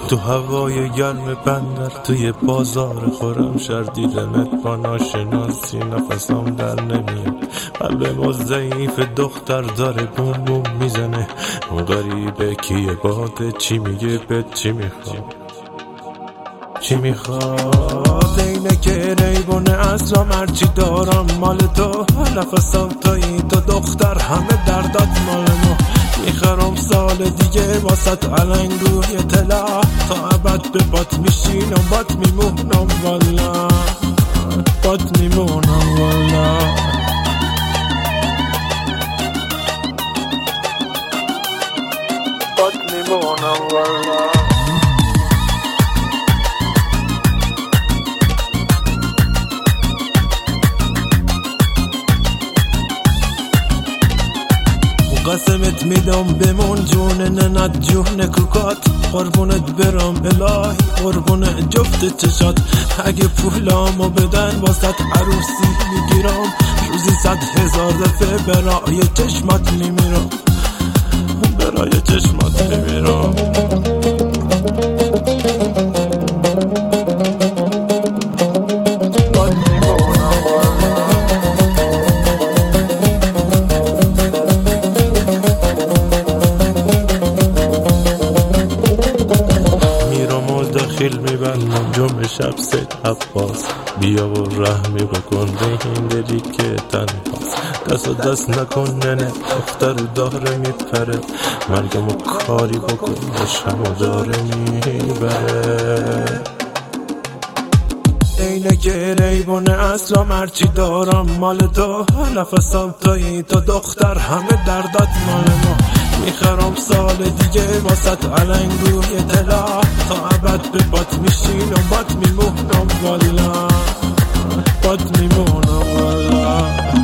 تو هوای گرم بندر توی بازار خورم شردیدمت با ناشناسی نفسم در نمیاد. قلب ما ضعیف دختر داره بوم بوم میزنه. اون غریبه کیه باده چی میگه به چی میخواد چی میخواد. اینه که ریبونه اصلا هرچی دارم مال تو. نفسم تویی تو دختر همه دردات مال ما. میخرم سال دیگه واسط علنگ روی طلا. تا ابد به بات میشینم بات میمونم والا. بات میمونم والا. بات میمونم والا. قسمت میدم بمون جون ننت جون کوکات. قربونت برم الهی قربون جفت چشات. اگه پولامو بدن واسط عروسی میگیرم. روزی 100,000 دفعه برای چشمات میمیرم. برای چشمات میمیرم. خیل میبندم جمعه شب سید عباس. بیا و رحمی بکن به این دلی که تنهاست. دست و دست نکن ننه دختر داره میپره. مرگمو کاری بکن شمو داره میبره. اینه که ریبونه اصلا هرچی دارم مال تو. نفسم تویی تو دختر همه دردات مال ما. میخرم سال دیگه واسط علنگ روی طلا. تا ابد به بات میشینم بات میمونم والا. بات میمونم والا.